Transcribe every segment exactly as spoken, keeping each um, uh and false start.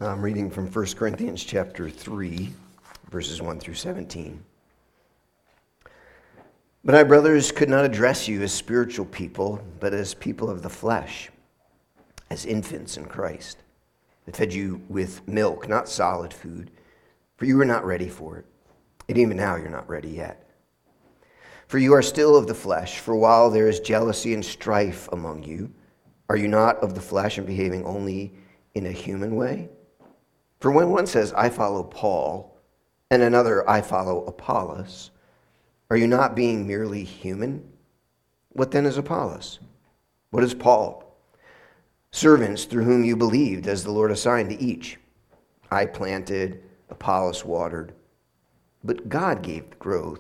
I'm reading from First Corinthians chapter three, verses one through seventeen. But I, brothers, could not address you as spiritual people, but as people of the flesh, as infants in Christ. I fed you with milk, not solid food, for you were not ready for it. And even now you're not ready yet. For you are still of the flesh, for while there is jealousy and strife among you, are you not of the flesh and behaving only in a human way? For when one says, I follow Paul, and another, I follow Apollos, are you not being merely human? What then is Apollos? What is Paul? Servants through whom you believed, as the Lord assigned to each. I planted, Apollos watered, but God gave the growth.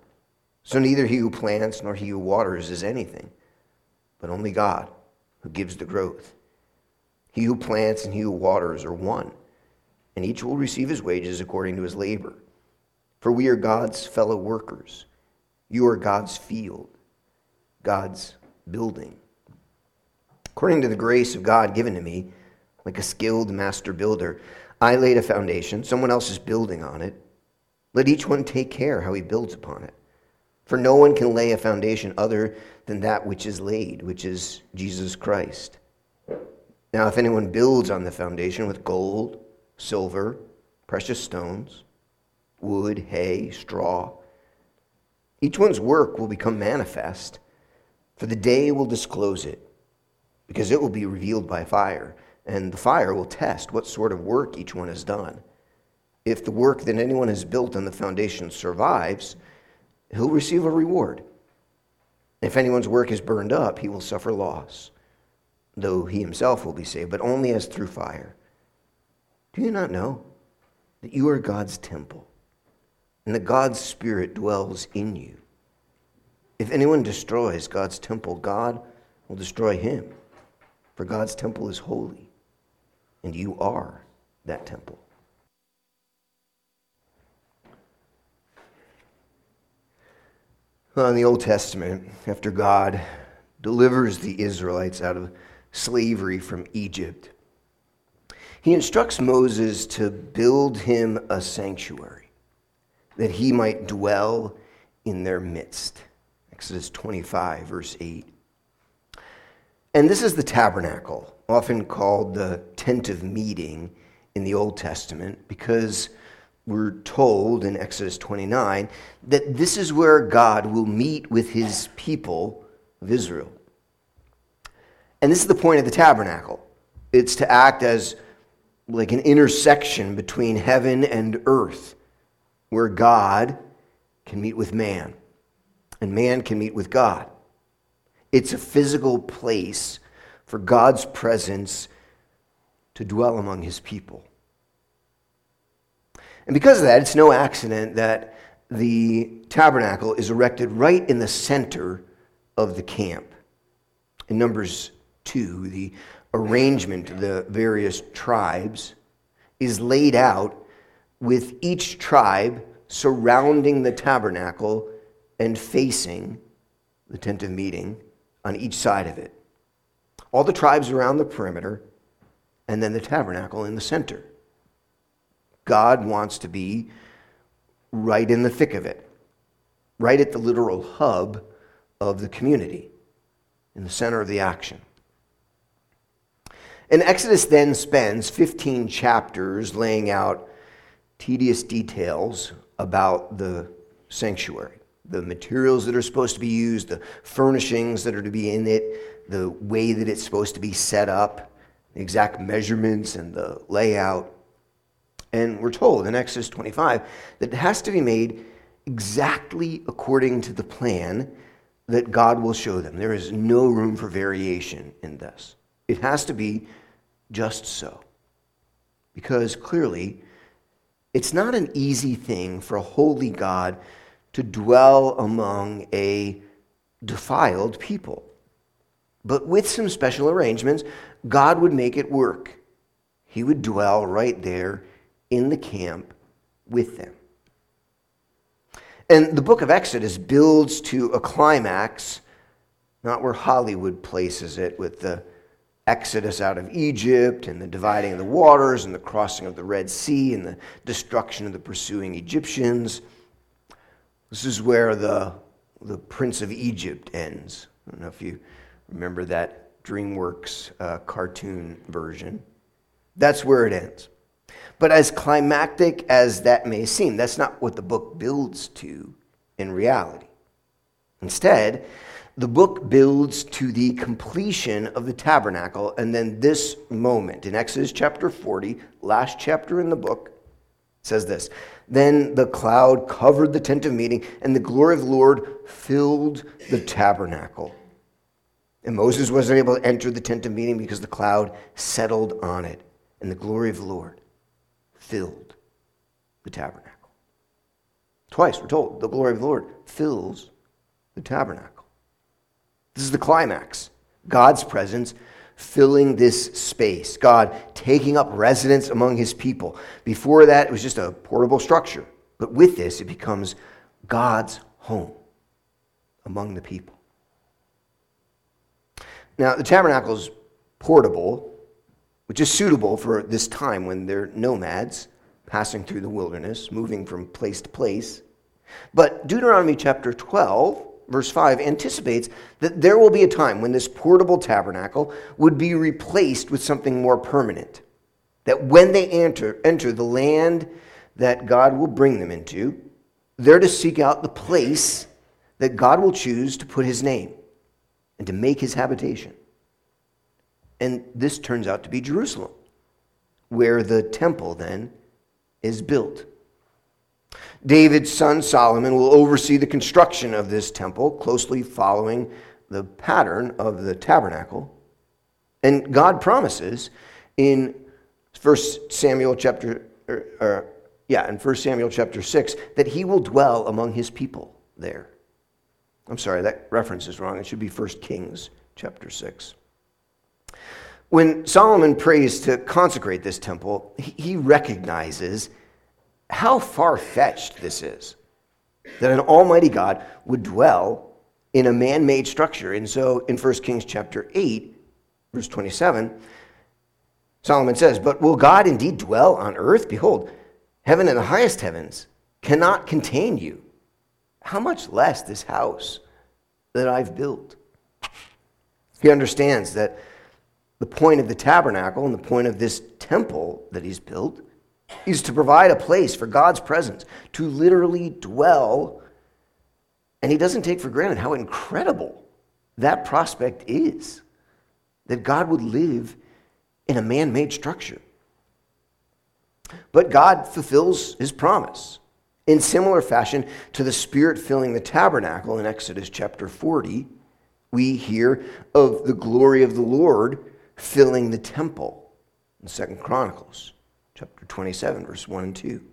So neither he who plants nor he who waters is anything, but only God who gives the growth. He who plants and he who waters are one, and each will receive his wages according to his labor. For we are God's fellow workers. You are God's field, God's building. According to the grace of God given to me, like a skilled master builder, I laid a foundation, someone else is building on it. Let each one take care how he builds upon it. For no one can lay a foundation other than that which is laid, which is Jesus Christ. Now, if anyone builds on the foundation with gold, silver, precious stones, wood, hay, straw, each one's work will become manifest, for the day will disclose it, because it will be revealed by fire, and the fire will test what sort of work each one has done. If the work that anyone has built on the foundation survives, he'll receive a reward. If anyone's work is burned up, he will suffer loss, though he himself will be saved, but only as through fire. Do you not know that you are God's temple, and that God's Spirit dwells in you? If anyone destroys God's temple, God will destroy him, for God's temple is holy, and you are that temple. Well, in the Old Testament, after God delivers the Israelites out of slavery from Egypt, he instructs Moses to build him a sanctuary, that he might dwell in their midst. Exodus twenty-five, verse eight. And this is the tabernacle, often called the tent of meeting in the Old Testament, because we're told in Exodus twenty-nine that this is where God will meet with his people of Israel. And this is the point of the tabernacle. It's to act as like an intersection between heaven and earth, where God can meet with man, and man can meet with God. It's a physical place for God's presence to dwell among his people. And because of that, it's no accident that the tabernacle is erected right in the center of the camp. In Numbers two, the arrangement of the various tribes is laid out with each tribe surrounding the tabernacle and facing the tent of meeting on each side of it. All the tribes around the perimeter, and then the tabernacle in the center. God wants to be right in the thick of it, right at the literal hub of the community, in the center of the action. And Exodus then spends fifteen chapters laying out tedious details about the sanctuary, the materials that are supposed to be used, the furnishings that are to be in it, the way that it's supposed to be set up, the exact measurements and the layout. And we're told in Exodus twenty-five that it has to be made exactly according to the plan that God will show them. There is no room for variation in this. It has to be just so. Because clearly, it's not an easy thing for a holy God to dwell among a defiled people. But with some special arrangements, God would make it work. He would dwell right there in the camp with them. And the book of Exodus builds to a climax, not where Hollywood places it with the Exodus out of Egypt and the dividing of the waters and the crossing of the Red Sea and the destruction of the pursuing Egyptians. This is where the, the Prince of Egypt ends. I don't know if you remember that DreamWorks uh, cartoon version. That's where it ends. But as climactic as that may seem, that's not what the book builds to in reality. Instead, the book builds to the completion of the tabernacle, and then this moment in Exodus chapter forty, last chapter in the book, says this: Then the cloud covered the tent of meeting, and the glory of the Lord filled the tabernacle. And Moses wasn't able to enter the tent of meeting because the cloud settled on it, and the glory of the Lord filled the tabernacle. Twice we're told the glory of the Lord fills the tabernacle. This is the climax. God's presence filling this space. God taking up residence among his people. Before that, it was just a portable structure. But with this, it becomes God's home among the people. Now, the tabernacle is portable, which is suitable for this time when they're nomads passing through the wilderness, moving from place to place. But Deuteronomy chapter twelve, verse five, anticipates that there will be a time when this portable tabernacle would be replaced with something more permanent. That when they enter, enter the land that God will bring them into, they're to seek out the place that God will choose to put his name and to make his habitation. And this turns out to be Jerusalem, where the temple then is built. David's son Solomon will oversee the construction of this temple, closely following the pattern of the tabernacle. And God promises in First Samuel chapter, or, or, yeah, in First Samuel chapter six, that he will dwell among his people there. I'm sorry, that reference is wrong. It should be First Kings chapter six. When Solomon prays to consecrate this temple, he recognizes how far-fetched this is, that an almighty God would dwell in a man-made structure. And so in First Kings chapter eight, verse twenty-seven, Solomon says, "But will God indeed dwell on earth? Behold, heaven and the highest heavens cannot contain you. How much less this house that I've built?" He understands that the point of the tabernacle and the point of this temple that he's built is to provide a place for God's presence, to literally dwell. And he doesn't take for granted how incredible that prospect is, that God would live in a man-made structure. But God fulfills his promise in similar fashion to the Spirit filling the tabernacle in Exodus chapter forty. We hear of the glory of the Lord filling the temple in Second Chronicles chapter twenty-seven, verse one and two.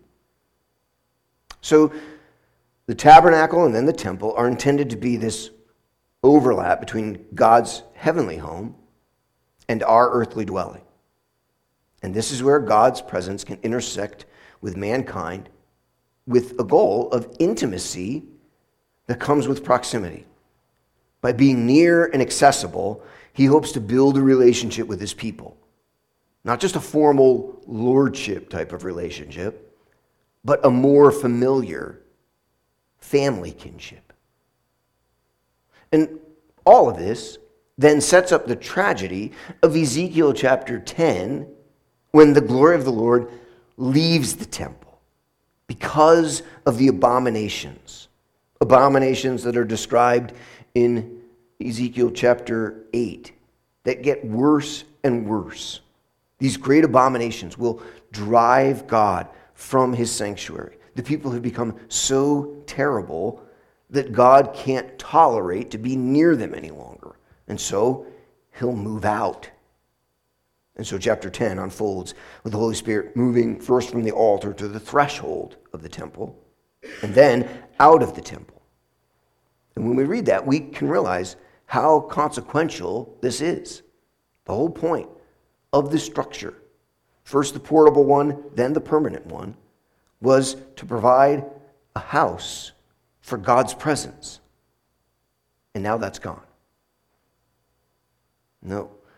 So the tabernacle and then the temple are intended to be this overlap between God's heavenly home and our earthly dwelling. And this is where God's presence can intersect with mankind with a goal of intimacy that comes with proximity. By being near and accessible, he hopes to build a relationship with his people. Not just a formal lordship type of relationship, but a more familiar family kinship. And all of this then sets up the tragedy of Ezekiel chapter ten, when the glory of the Lord leaves the temple because of the abominations. Abominations that are described in Ezekiel chapter eight that get worse and worse. These great abominations will drive God from his sanctuary. The people have become so terrible that God can't tolerate to be near them any longer. And so he'll move out. And so chapter ten unfolds with the Holy Spirit moving first from the altar to the threshold of the temple, and then out of the temple. And when we read that, we can realize how consequential this is. The whole point of this structure, first the portable one, then the permanent one, was to provide a house for God's presence. And now that's gone. No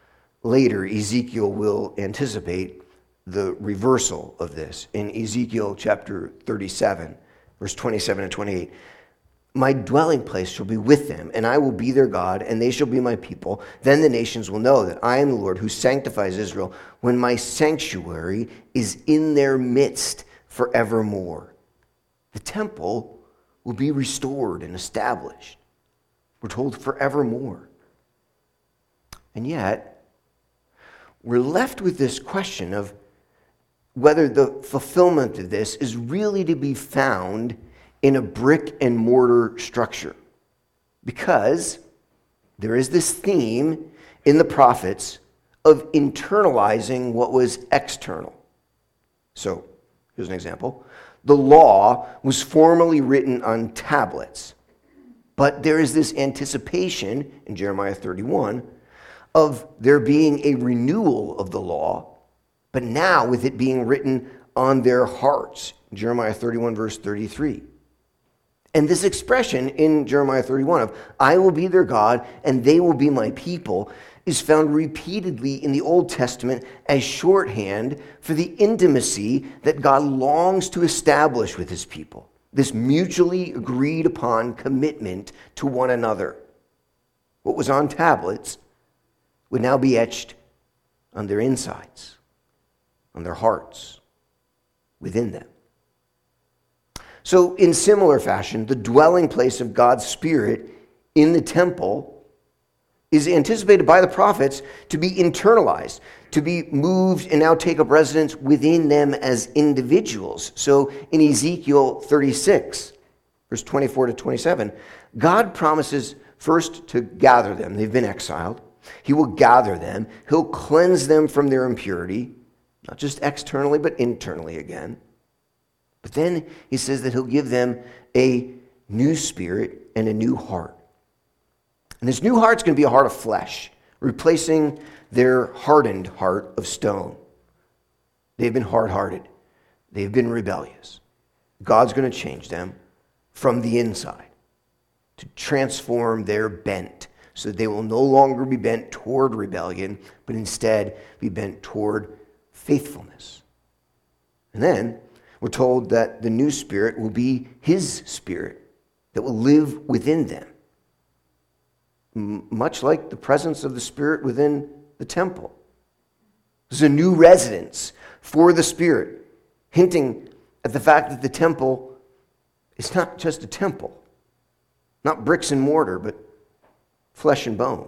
later, Ezekiel will anticipate the reversal of this. In Ezekiel chapter thirty-seven, verse twenty-seven and twenty-eight, my dwelling place shall be with them, and I will be their God, and they shall be my people. Then the nations will know that I am the Lord who sanctifies Israel, when my sanctuary is in their midst forevermore. The temple will be restored and established. We're told forevermore. And yet, we're left with this question of whether the fulfillment of this is really to be found in a brick and mortar structure. Because there is this theme in the prophets of internalizing what was external. So, here's an example. The law was formerly written on tablets, but there is this anticipation in Jeremiah thirty-one of there being a renewal of the law, but now with it being written on their hearts. Jeremiah thirty-one, verse thirty-three. And this expression in Jeremiah thirty-one of, I will be their God and they will be my people, is found repeatedly in the Old Testament as shorthand for the intimacy that God longs to establish with his people. This mutually agreed upon commitment to one another. What was on tablets would now be etched on their insides, on their hearts, within them. So in similar fashion, the dwelling place of God's Spirit in the temple is anticipated by the prophets to be internalized, to be moved and now take up residence within them as individuals. So in Ezekiel thirty-six, verse twenty-four to twenty-seven, God promises first to gather them. They've been exiled. He will gather them. He'll cleanse them from their impurity, not just externally, but internally again. But then he says that he'll give them a new spirit and a new heart. And this new heart's going to be a heart of flesh, replacing their hardened heart of stone. They've been hard-hearted. They've been rebellious. God's going to change them from the inside to transform their bent so that they will no longer be bent toward rebellion, but instead be bent toward faithfulness. And then we're told that the new spirit will be his spirit that will live within them, M- much like the presence of the Spirit within the temple. There's a new residence for the Spirit, hinting at the fact that the temple is not just a temple, not bricks and mortar, but flesh and bone.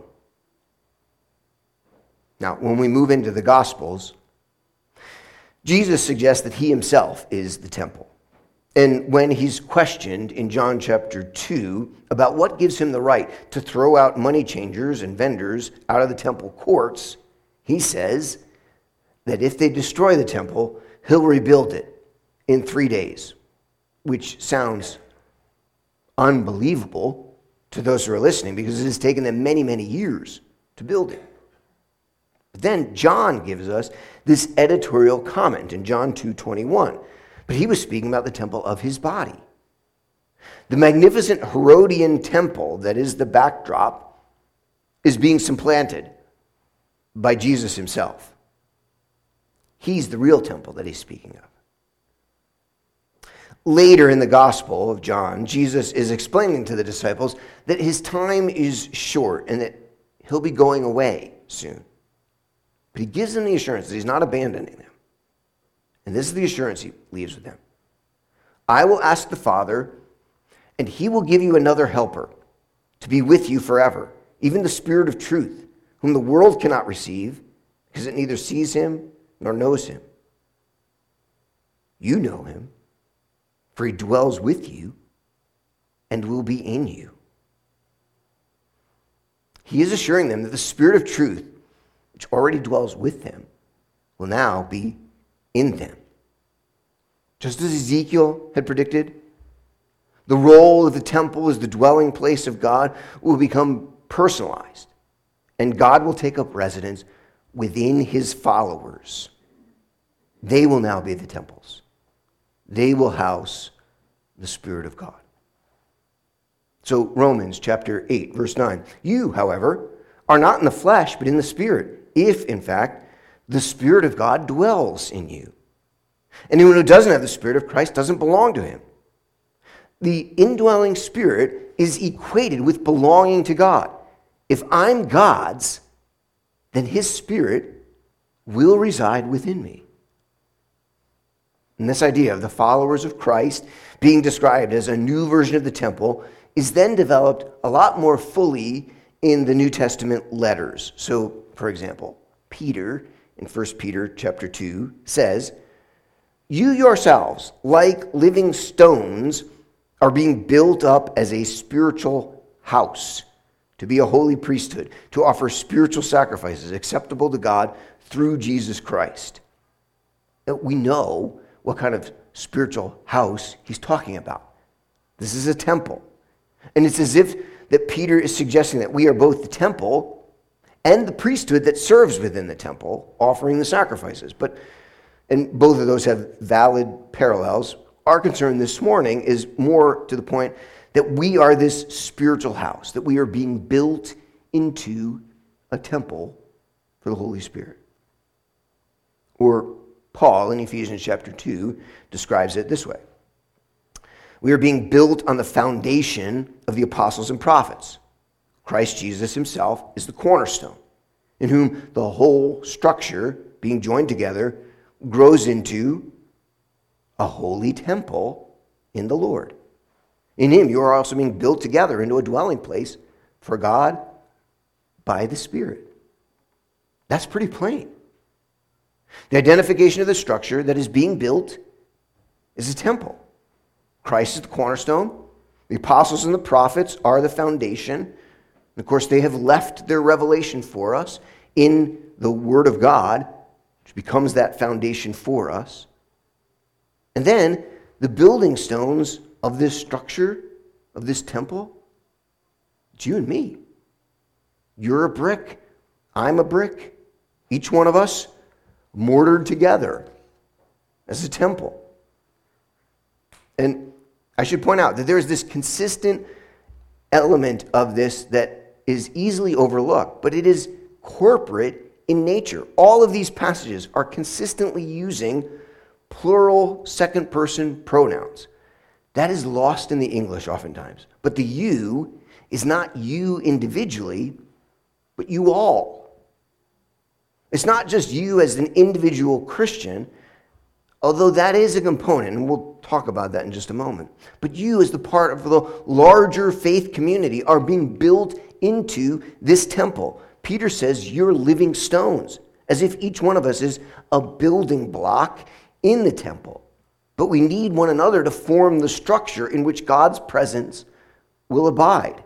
Now, when we move into the Gospels, Jesus suggests that he himself is the temple. And when he's questioned in John chapter two about what gives him the right to throw out money changers and vendors out of the temple courts, he says that if they destroy the temple, he'll rebuild it in three days, which sounds unbelievable to those who are listening because it has taken them many, many years to build it. But then John gives us this editorial comment in John two twenty-one. But he was speaking about the temple of his body. The magnificent Herodian temple that is the backdrop is being supplanted by Jesus himself. He's the real temple that he's speaking of. Later in the Gospel of John, Jesus is explaining to the disciples that his time is short and that he'll be going away soon. But he gives them the assurance that he's not abandoning them. And this is the assurance he leaves with them. I will ask the Father, and he will give you another helper to be with you forever, even the Spirit of truth, whom the world cannot receive because it neither sees him nor knows him. You know him, for he dwells with you and will be in you. He is assuring them that the Spirit of truth, which already dwells with them, will now be in them. Just as Ezekiel had predicted, the role of the temple as the dwelling place of God will become personalized, and God will take up residence within his followers. They will now be the temples. They will house the Spirit of God. So Romans chapter eight, verse nine. You, however, are not in the flesh, but in the Spirit, if, in fact, the Spirit of God dwells in you. Anyone who doesn't have the Spirit of Christ doesn't belong to him. The indwelling Spirit is equated with belonging to God. If I'm God's, then his Spirit will reside within me. And this idea of the followers of Christ being described as a new version of the temple is then developed a lot more fully in the New Testament letters. So, for example, Peter in First Peter chapter two says, "You yourselves, like living stones, are being built up as a spiritual house, to be a holy priesthood, to offer spiritual sacrifices acceptable to God through Jesus Christ." We know what kind of spiritual house he's talking about. This is a temple. And it's as if that Peter is suggesting that we are both the temple and the priesthood that serves within the temple, offering the sacrifices. But, and both of those have valid parallels. Our concern this morning is more to the point that we are this spiritual house, that we are being built into a temple for the Holy Spirit. Or Paul in Ephesians chapter two describes it this way. We are being built on the foundation of the apostles and prophets. Christ Jesus himself is the cornerstone, in whom the whole structure, being joined together, grows into a holy temple in the Lord. In him you are also being built together into a dwelling place for God by the Spirit. That's pretty plain. The identification of the structure that is being built is a temple. Christ is the cornerstone. The apostles and the prophets are the foundation. And of course, they have left their revelation for us in the Word of God, which becomes that foundation for us. And then the building stones of this structure, of this temple, it's you and me. You're a brick. I'm a brick. Each one of us mortared together as a temple. And I should point out that there is this consistent element of this that is easily overlooked, but it is corporate in nature. All of these passages are consistently using plural second-person pronouns. That is lost in the English oftentimes. But the you is not you individually, but you all. It's not just you as an individual Christian, although that is a component, and we'll talk about that in just a moment. But you as the part of the larger faith community are being built into this temple. Peter says you're living stones, as if each one of us is a building block in the temple. But we need one another to form the structure in which God's presence will abide.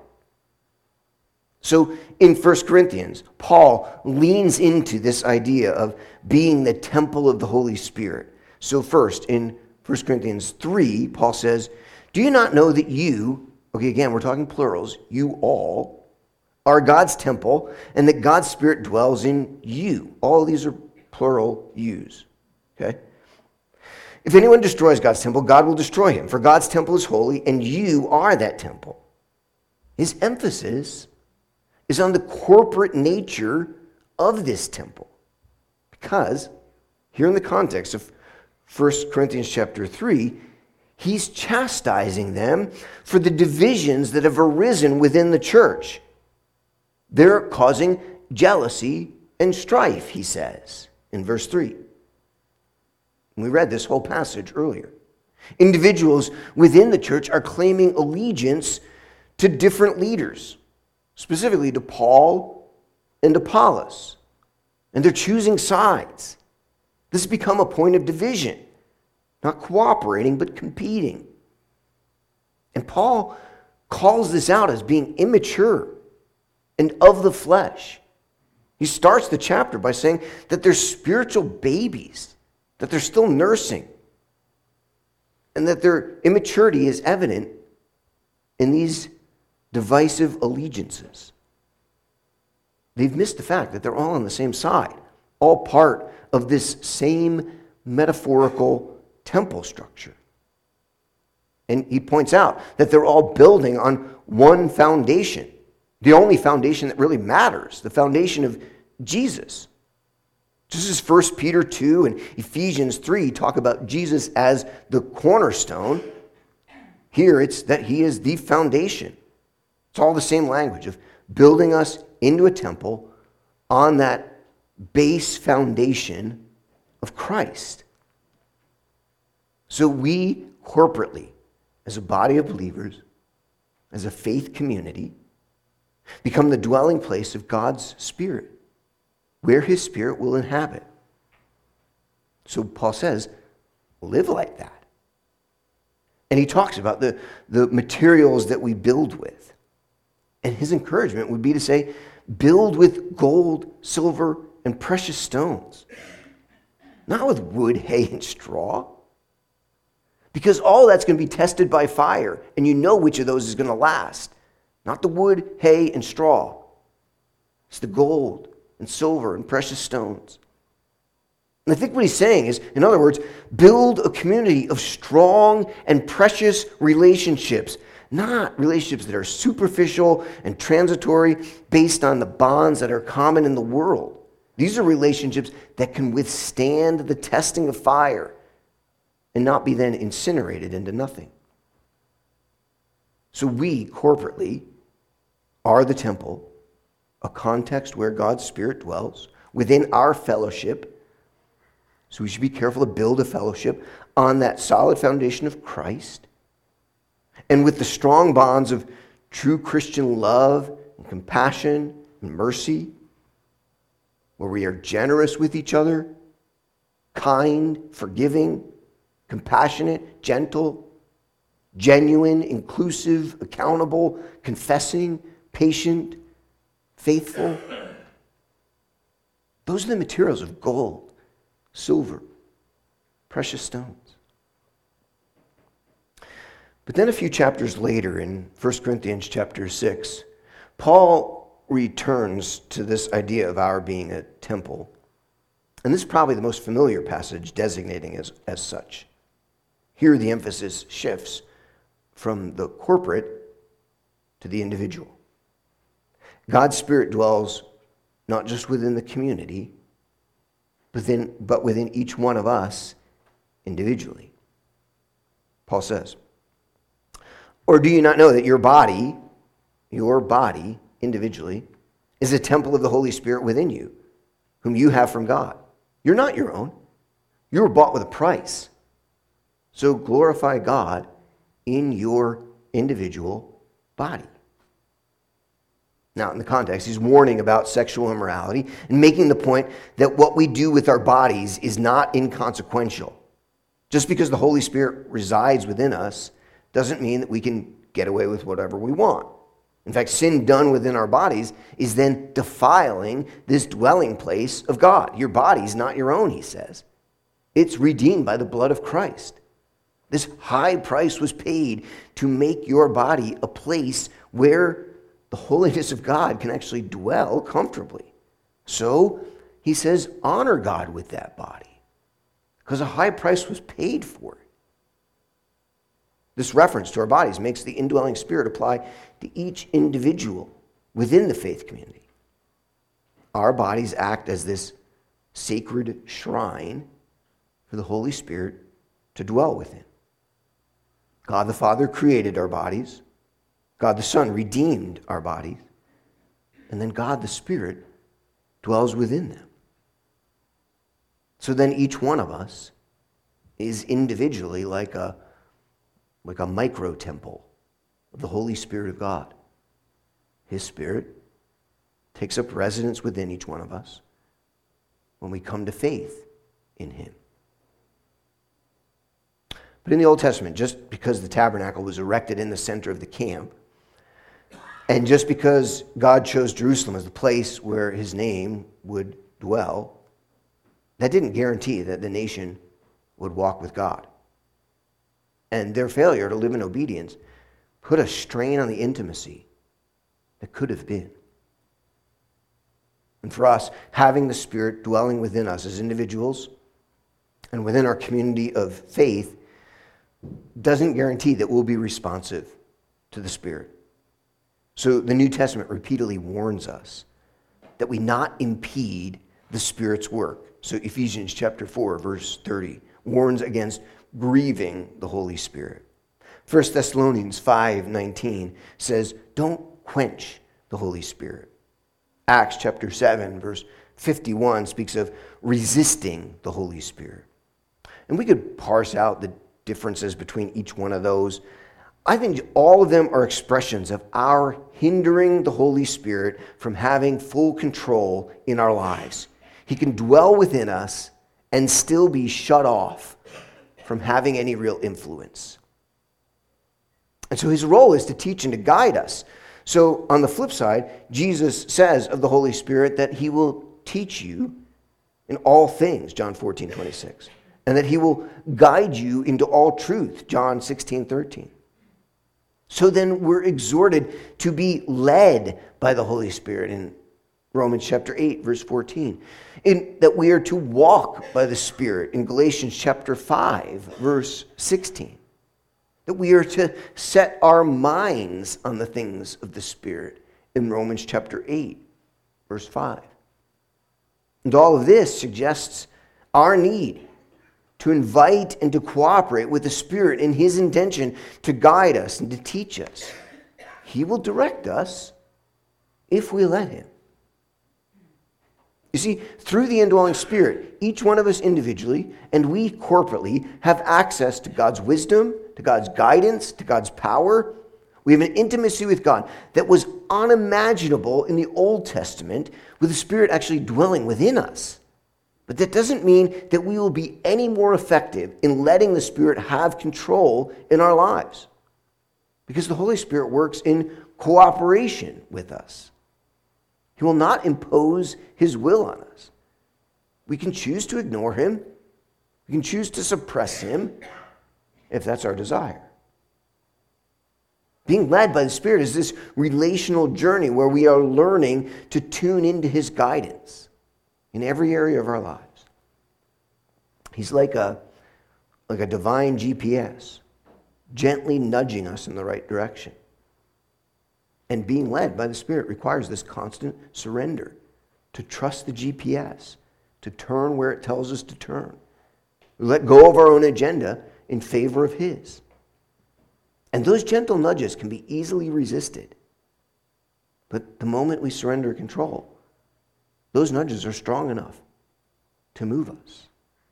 So in First Corinthians, Paul leans into this idea of being the temple of the Holy Spirit. So first, in First Corinthians three, Paul says, "Do you not know that you," okay, again, we're talking plurals, "you all are God's temple, and that God's Spirit dwells in you." All of these are plural yous, okay? "If anyone destroys God's temple, God will destroy him, for God's temple is holy, and you are that temple." His emphasis is on the corporate nature of this temple. Because here in the context of First Corinthians chapter three, he's chastising them for the divisions that have arisen within the church. They're causing jealousy and strife, he says in verse three. We read this whole passage earlier. Individuals within the church are claiming allegiance to different leaders, specifically to Paul and Apollos. And they're choosing sides. This has become a point of division, not cooperating, but competing. And Paul calls this out as being immature and of the flesh. He starts the chapter by saying that they're spiritual babies, that they're still nursing, and that their immaturity is evident in these divisive allegiances. They've missed the fact that they're all on the same side, all part of this same metaphorical temple structure. And he points out that they're all building on one foundation, the only foundation that really matters, the foundation of Jesus. Just as First Peter two and Ephesians three talk about Jesus as the cornerstone, here it's that he is the foundation. It's all the same language of building us into a temple on that base foundation of Christ. So we corporately, as a body of believers, as a faith community, become the dwelling place of God's Spirit, where his Spirit will inhabit. So Paul says, live like that. And he talks about the, the materials that we build with. And his encouragement would be to say, build with gold, silver, and precious stones. Not with wood, hay, and straw. Because all that's going to be tested by fire, and you know which of those is going to last. Not the wood, hay, and straw. It's the gold and silver and precious stones. And I think what he's saying is, in other words, build a community of strong and precious relationships, not relationships that are superficial and transitory based on the bonds that are common in the world. These are relationships that can withstand the testing of fire and not be then incinerated into nothing. So we, corporately, are the temple, a context where God's Spirit dwells within our fellowship. So we should be careful to build a fellowship on that solid foundation of Christ and with the strong bonds of true Christian love and compassion and mercy, where we are generous with each other, kind, forgiving, compassionate, gentle, genuine, inclusive, accountable, confessing, patient, faithful. Those are the materials of gold, silver, precious stones. But then a few chapters later, in First Corinthians chapter six, Paul returns to this idea of our being a temple. And this is probably the most familiar passage designating as, as such. Here the emphasis shifts from the corporate to the individual. God's Spirit dwells not just within the community, but within, but within each one of us individually. Paul says, or do you not know that your body, your body individually, is a temple of the Holy Spirit within you, whom you have from God? You're not your own. You were bought with a price. So glorify God in your individual body. Now, in the context, he's warning about sexual immorality and making the point that what we do with our bodies is not inconsequential. Just because the Holy Spirit resides within us doesn't mean that we can get away with whatever we want. In fact, sin done within our bodies is then defiling this dwelling place of God. Your body's not your own, he says. It's redeemed by the blood of Christ. This high price was paid to make your body a place where the holiness of God can actually dwell comfortably. So, he says, honor God with that body, because a high price was paid for it. This reference to our bodies makes the indwelling Spirit apply to each individual within the faith community. Our bodies act as this sacred shrine for the Holy Spirit to dwell within. God the Father created our bodies. God the Son redeemed our bodies. And then God the Spirit dwells within them. So then each one of us is individually like a like a micro-temple of the Holy Spirit of God. His Spirit takes up residence within each one of us when we come to faith in him. But in the Old Testament, just because the tabernacle was erected in the center of the camp, and just because God chose Jerusalem as the place where his name would dwell, that didn't guarantee that the nation would walk with God. And their failure to live in obedience put a strain on the intimacy that could have been. And for us, having the Spirit dwelling within us as individuals and within our community of faith doesn't guarantee that we'll be responsive to the Spirit. So the New Testament repeatedly warns us that we not impede the Spirit's work. So Ephesians chapter four, verse thirty, warns against grieving the Holy Spirit. First Thessalonians five nineteen says, don't quench the Holy Spirit. Acts chapter seven, verse fifty-one speaks of resisting the Holy Spirit. And we could parse out the differences between each one of those. I think all of them are expressions of our hindering the Holy Spirit from having full control in our lives. He can dwell within us and still be shut off from having any real influence. And so his role is to teach and to guide us. So on the flip side, Jesus says of the Holy Spirit that he will teach you in all things, John fourteen twenty-six, and that he will guide you into all truth, John sixteen thirteen. So then we're exhorted to be led by the Holy Spirit in Romans chapter eight, verse fourteen. In that we are to walk by the Spirit in Galatians chapter five, verse sixteen. That we are to set our minds on the things of the Spirit in Romans chapter eight, verse five. And all of this suggests our need to invite and to cooperate with the Spirit in his intention to guide us and to teach us. He will direct us if we let him. You see, through the indwelling Spirit, each one of us individually and we corporately have access to God's wisdom, to God's guidance, to God's power. We have an intimacy with God that was unimaginable in the Old Testament, with the Spirit actually dwelling within us. But that doesn't mean that we will be any more effective in letting the Spirit have control in our lives, because the Holy Spirit works in cooperation with us. He will not impose his will on us. We can choose to ignore him. We can choose to suppress him if that's our desire. Being led by the Spirit is this relational journey where we are learning to tune into his guidance in every area of our lives. He's like a, like a divine G P S, gently nudging us in the right direction. And being led by the Spirit requires this constant surrender, to trust the G P S, to turn where it tells us to turn. We let go of our own agenda in favor of his. And those gentle nudges can be easily resisted. But the moment we surrender control, those nudges are strong enough to move us.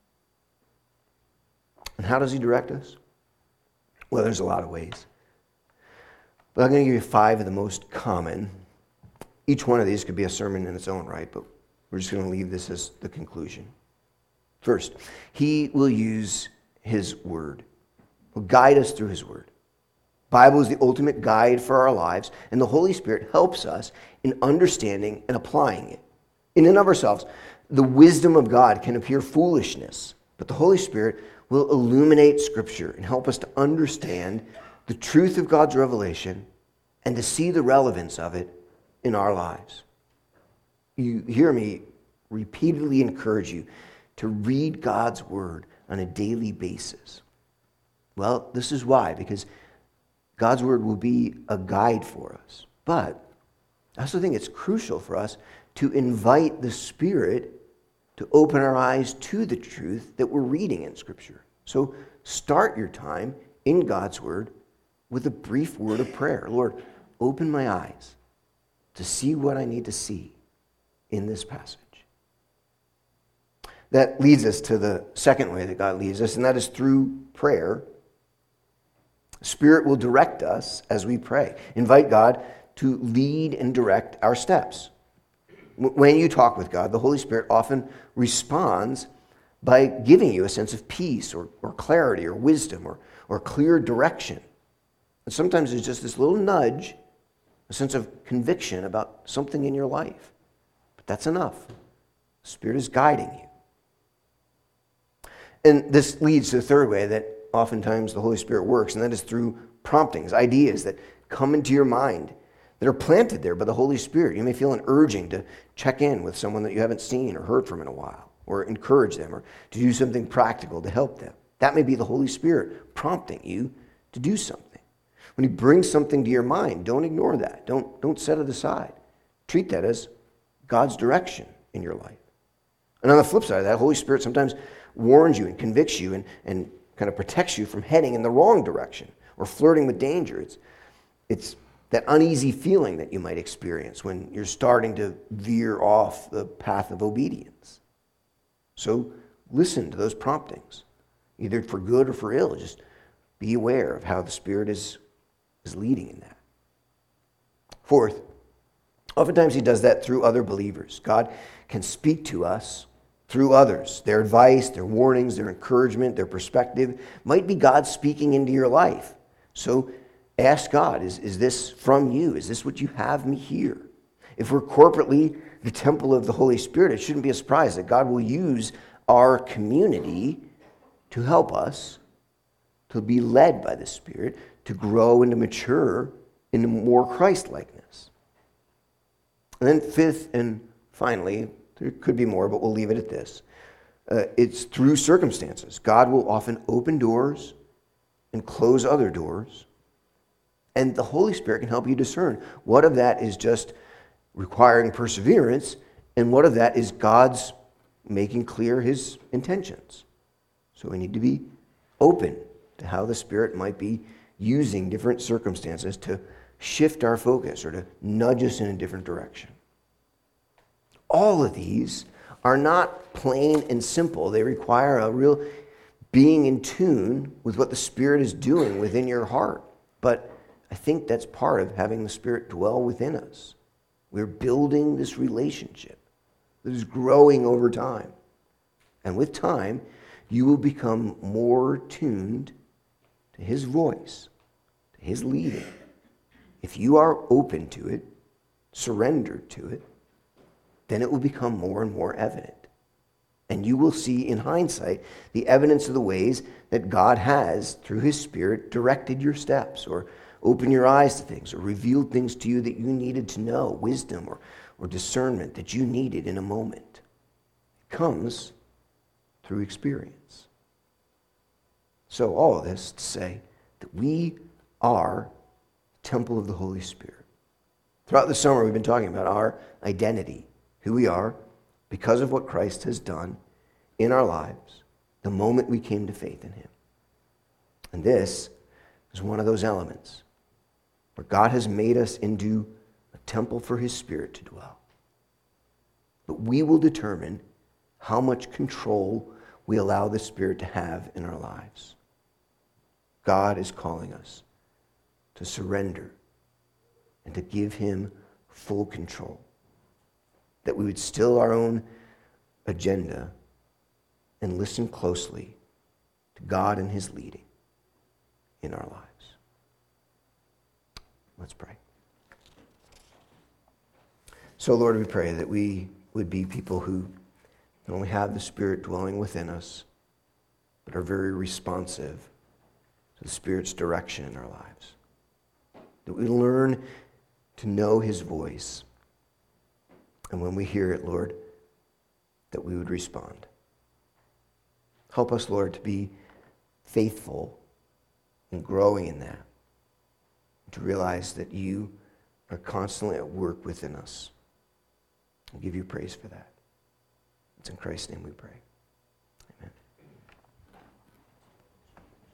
And how does he direct us? Well, there's a lot of ways. But I'm going to give you five of the most common. Each one of these could be a sermon in its own right, but we're just going to leave this as the conclusion. First, he will use his word. He'll guide us through his word. The Bible is the ultimate guide for our lives, and the Holy Spirit helps us in understanding and applying it. In and of ourselves, the wisdom of God can appear foolishness, but the Holy Spirit will illuminate Scripture and help us to understand the truth of God's revelation and to see the relevance of it in our lives. You hear me repeatedly encourage you to read God's word on a daily basis. Well, this is why, because God's word will be a guide for us. But I also think it's crucial for us to invite the Spirit to open our eyes to the truth that we're reading in Scripture. So start your time in God's word with a brief word of prayer. Lord, open my eyes to see what I need to see in this passage. That leads us to the second way that God leads us, and that is through prayer. Spirit will direct us as we pray. Invite God to lead and direct our steps. When you talk with God, the Holy Spirit often responds by giving you a sense of peace or, or clarity or wisdom or, or clear direction. And sometimes it's just this little nudge, a sense of conviction about something in your life. But that's enough. The Spirit is guiding you. And this leads to the third way that oftentimes the Holy Spirit works, and that is through promptings, ideas that come into your mind that are planted there by the Holy Spirit. You may feel an urging to check in with someone that you haven't seen or heard from in a while, or encourage them, or to do something practical to help them. That may be the Holy Spirit prompting you to do something. When he brings something to your mind, don't ignore that. Don't, don't set it aside. Treat that as God's direction in your life. And on the flip side of that, Holy Spirit sometimes warns you and convicts you and, and kind of protects you from heading in the wrong direction or flirting with danger. It's, it's that uneasy feeling that you might experience when you're starting to veer off the path of obedience. So listen to those promptings, either for good or for ill. Just be aware of how the Spirit is, is leading in that. Fourth, oftentimes he does that through other believers. God can speak to us through others. Their advice, their warnings, their encouragement, their perspective might be God speaking into your life. So ask God, is, is this from you? Is this what you have me here? If we're corporately the temple of the Holy Spirit, it shouldn't be a surprise that God will use our community to help us to be led by the Spirit, to grow and to mature into more Christ-likeness. And then fifth and finally, there could be more, but we'll leave it at this. Uh, it's through circumstances. God will often open doors and close other doors. And the Holy Spirit can help you discern what of that is just requiring perseverance and what of that is God's making clear his intentions. So we need to be open to how the Spirit might be using different circumstances to shift our focus or to nudge us in a different direction. All of these are not plain and simple. They require a real being in tune with what the Spirit is doing within your heart. But I think that's part of having the Spirit dwell within us. We're building this relationship that is growing over time. And with time, you will become more tuned to his voice, to his leading. If you are open to it, surrendered to it, then it will become more and more evident. And you will see in hindsight the evidence of the ways that God has, through his Spirit, directed your steps or opened your eyes to things or revealed things to you that you needed to know, wisdom or, or discernment that you needed in a moment. It comes through experience. So all of this to say that we are the temple of the Holy Spirit. Throughout the summer, we've been talking about our identity, who we are because of what Christ has done in our lives the moment we came to faith in him. And this is one of those elements where God has made us into a temple for his Spirit to dwell. But we will determine how much control we allow the Spirit to have in our lives. God is calling us to surrender and to give him full control. That we would still our own agenda and listen closely to God and his leading in our lives. Let's pray. So, Lord, we pray that we would be people who not only have the Spirit dwelling within us, but are very responsive to the Spirit's direction in our lives. That we learn to know his voice. And when we hear it, Lord, that we would respond. Help us, Lord, to be faithful and growing in that. To realize that you are constantly at work within us. I'll give you praise for that. It's in Christ's name we pray.